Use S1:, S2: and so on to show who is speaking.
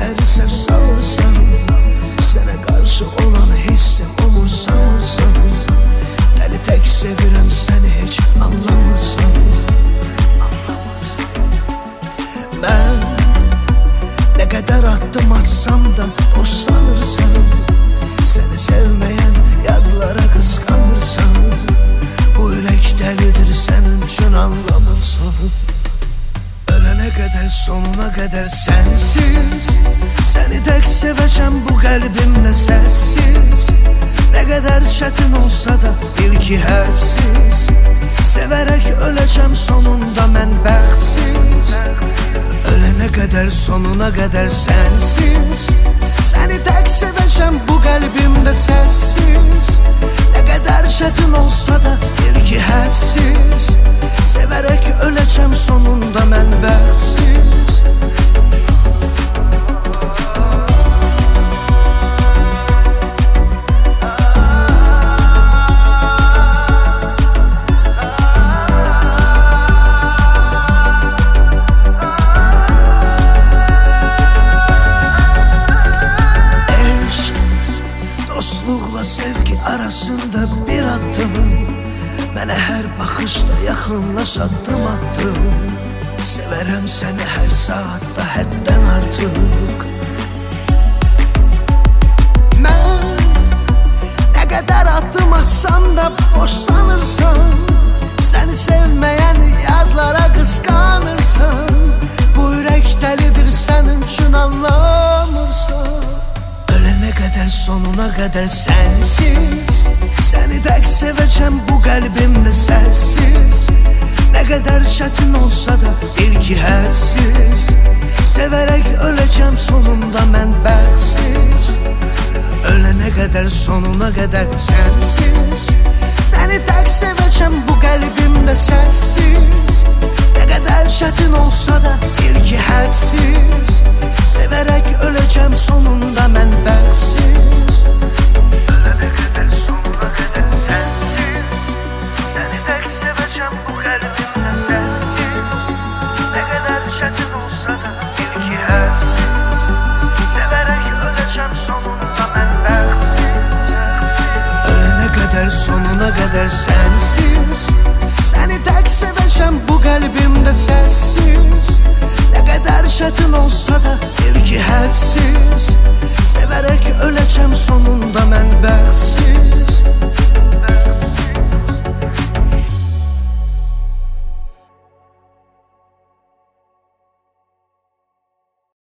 S1: gecələri sev salırsan, sənə qarşı olan hissim umursamırsan. Dəli tək sevirəm səni heç anlamırsan. Mən nə qədər addım atsam da boş sanırsan, səni sevməyən yadlara qısqanırsan. Bu ürək dəlidir sənin üçün anlamırsan. Ölənə qədər sonuna qədər sənsiz, səni tək sevəcəm bu qəlbimlə səssiz. Nə qədər çətin olsa da bil ki hədsiz, sevərək öləcəm sonunda mən bəxtsiz. Ölənə qədər sonuna qədər sənsiz, səni tək sevəcəm bu qəlbimdə səssiz. Nə qədər çətin olsa da bil ki hədsiz, sevərək öləcəm sonunda mən bəxtsiz. Dostluqla sevgi arasında bir addım, mənə hər baxışda yaxınlaş addım atdım. Sevərəm səni hər saatda həddən artıq. Mən nə qədər addım atsam da boş sanırsan, səni sevməyən yadlara qısqanırsan. Bu ürək dəlidir sənin üçün anlamırsan. Ölənə qədər sonuna qədər sənsiz, səni tək sevəcəm bu qəlbimdə səssiz. Nə qədər çətin olsa da bil ki hədsiz, sevərək öləcəm sonunda mən bəxtsiz. Ölənə qədər sonuna qədər sənsiz, səni tək sevəcəm bu qəlbimdə səssiz. Nə qədər çətin olsa da bil ki hədsiz, sevərək öləcəm sonunda mən bəxtsiz. Ölənə qədər sonuna qədər sənsiz, səni tək sevəcəm bu qəlbimdə səssiz. Nə qədər çətin olsa da bil ki hədsiz, sevərək öləcəm sonunda mən bəxtsiz. Ölənə qədər sonuna qədər sənsiz, səni tək sevəcəm bu qəlbimdə səssiz. Nə qədər çətin olsa da bil ki hədsiz, sevərək öləcəm sonunda mən bəxtsiz.